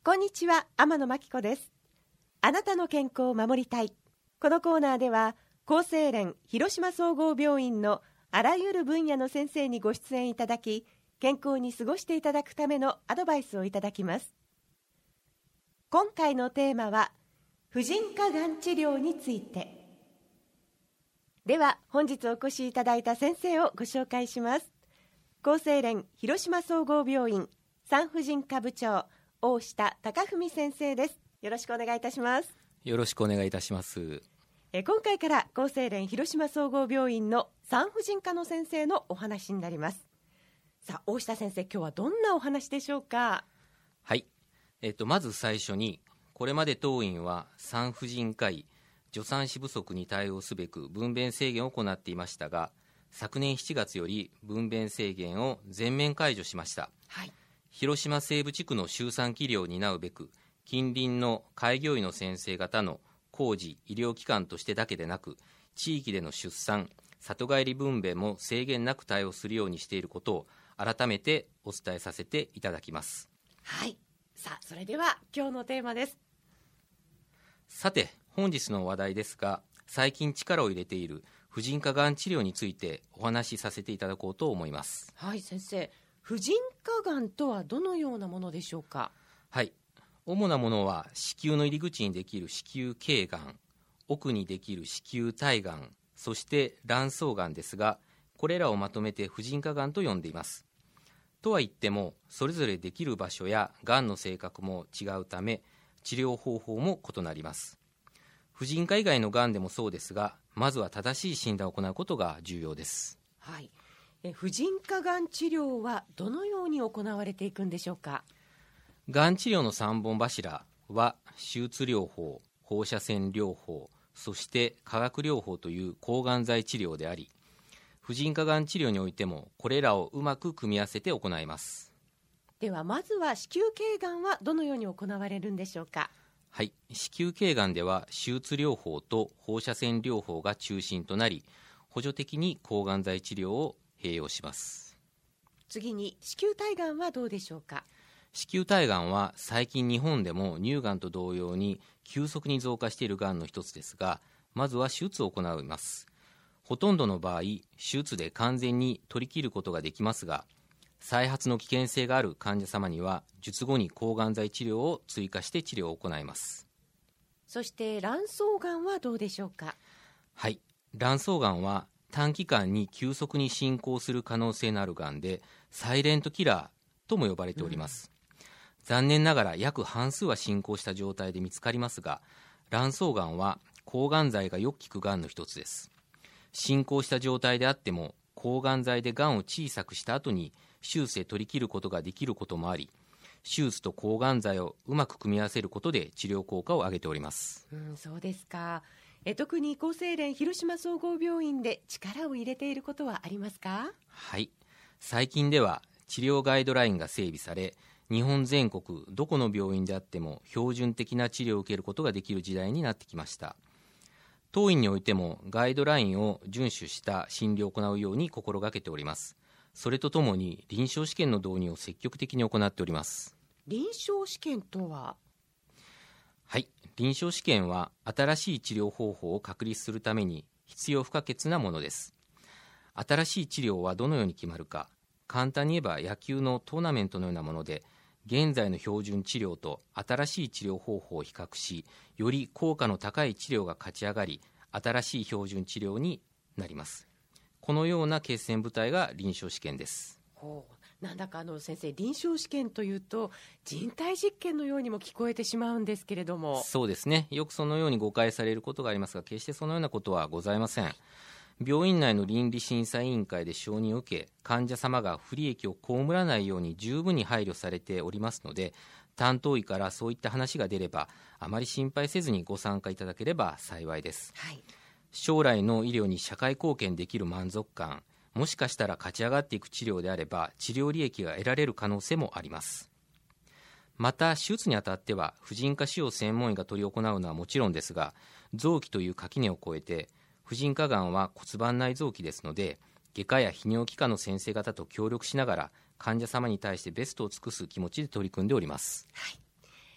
こんにちは、天野真紀子です。あなたの健康を守りたい。このコーナーでは厚生連広島総合病院のあらゆる分野の先生にご出演いただき、健康に過ごしていただくためのアドバイスをいただきます。今回のテーマは婦人科がん治療について。では本日お越しいただいた先生をご紹介します。厚生連広島総合病院産婦人科部長大下貴文先生です。よろしくお願いいたします。 よろしくお願いいたします。 今回から厚生連広島総合病院の産婦人科の先生のお話になります。さあ大下先生、今日はどんなお話でしょうか？ はい、まず最初に、これまで当院は産婦人科医助産師不足に対応すべく分娩制限を行っていましたが、昨年7月より分娩制限を全面解除しました。 はい、 広島西部地区の周産期医療を担うべく、近隣の開業医の先生方の工事医療機関としてだけでなく、地域での出産里帰り分娩も制限なく対応するようにしていることを改めてお伝えさせていただきます。 はい、さあそれでは今日のテーマです。 さて本日の話題ですが、最近力を入れている婦人科がん治療についてお話しさせていただこうと思います。 はい、先生、婦人科がんとはどのようなものでしょうか？ はい、主なものは子宮の入り口にできる子宮頸がん、奥にできる子宮体がん、そして卵巣がんですが、これらをまとめて婦人科がんと呼んでいます。とは言っても、それぞれできる場所やがんの性格も違うため、治療方法も異なります。婦人科以外のがんでもそうですが、まずは正しい診断を行うことが重要です。 はい、婦人科がん治療はどのように行われていくんでしょうか？ がん治療の3本柱は手術療法、放射線療法、そして化学療法という抗がん剤治療であり、婦人科がん治療においてもこれらをうまく組み合わせて行います。 ではまずは子宮頸がんはどのように行われるんでしょうか？ はい、子宮頸がんでは手術療法と放射線療法が中心となり、補助的に抗がん剤治療を併用します。 次に子宮体がんはどうでしょうか？ 子宮体がんは最近日本でも乳がんと同様に急速に増加しているがんの一つですが、まずは手術を行います。ほとんどの場合、手術で完全に取り切ることができますが、再発の危険性がある患者様には術後に抗がん剤治療を追加して治療を行います。 そして卵巣がんはどうでしょうか？ はい、卵巣がんは短期間に急速に進行する可能性のあるがんで、サイレントキラーとも呼ばれております。残念ながら約半数は進行した状態で見つかりますが、卵巣がんは抗がん剤がよく効くがんの一つです。進行した状態であっても抗がん剤でがんを小さくした後に手術で取り切ることができることもあり、手術と抗がん剤をうまく組み合わせることで治療効果を上げております。 そうですか。特に厚生連広島総合病院で力を入れていることはありますか？ はい、最近では治療ガイドラインが整備され、日本全国どこの病院であっても標準的な治療を受けることができる時代になってきました。当院においてもガイドラインを遵守した診療を行うように心がけております。それとともに臨床試験の導入を積極的に行っております。 臨床試験とは？ はい、臨床試験は新しい治療方法を確立するために必要不可欠なものです。新しい治療はどのように決まるか、簡単に言えば野球のトーナメントのようなもので、現在の標準治療と新しい治療方法を比較し、より効果の高い治療が勝ち上がり、新しい標準治療になります。このような決戦部隊が臨床試験です。 なんだか先生、臨床試験というと人体実験のようにも聞こえてしまうんですけれども。 そうですね、よくそのように誤解されることがありますが、決してそのようなことはございません。病院内の倫理審査委員会で承認を受け、患者様が不利益を被らないように十分に配慮されておりますので、担当医からそういった話が出ればあまり心配せずにご参加いただければ幸いです。 はい、 将来の医療に社会貢献できる満足感、もしかしたら勝ち上がっていく治療であれば治療利益が得られる可能性もあります。また手術にあたっては婦人科腫瘍専門医が執り行うのはもちろんですが、臓器という垣根を越えて婦人科がんは骨盤内臓器ですので、外科や泌尿器科の先生方と協力しながら患者様に対してベストを尽くす気持ちで取り組んでおります。 はい、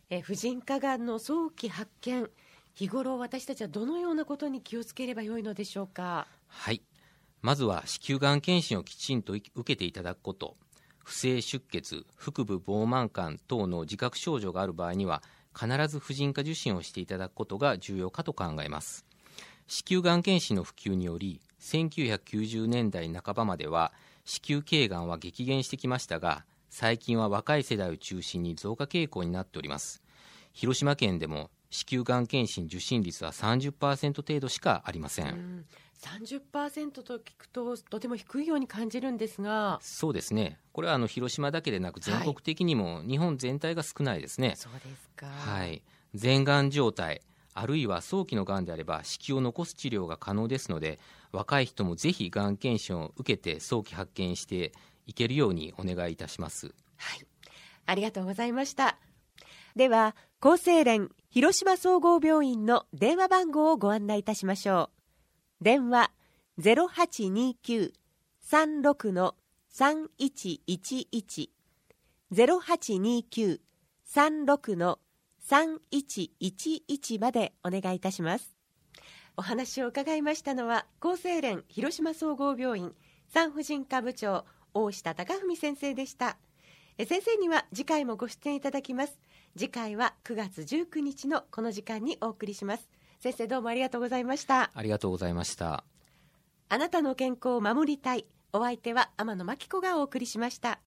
婦人科がんの早期発見、日頃私たちはどのようなことに気をつければよいのでしょうか。 はい、まずは子宮がん検診をきちんと受けていただくこと、不正出血、腹部膨満感等の自覚症状がある場合には必ず婦人科受診をしていただくことが重要かと考えます。子宮がん検診の普及により1990年代半ばまでは子宮頸がんは激減してきましたが、最近は若い世代を中心に増加傾向になっております。広島県でも子宮がん検診受診率は 30% 程度しかありません。 30% と聞くととても低いように感じるんですが。 そうですね、これは広島だけでなく全国的にも日本全体が少ないですね。 そうですか。 はい、前がん状態あるいは早期のがんであれば子宮を残す治療が可能ですので、若い人もぜひがん検診を受けて早期発見していけるようにお願いいたします。 はい、ありがとうございました。では厚生連広島総合病院の電話番号をご案内いたしましょう。電話 0829-36-3111 0829-36-3111までお願いいたします。お話を伺いましたのは厚生連広島総合病院産婦人科部長大下貴文先生でした。先生には次回もご出演いただきます。次回は9月19日のこの時間にお送りします。先生、どうもありがとうございました。 ありがとうございました。 あなたの健康を守りたい。お相手は天野真紀子がお送りしました。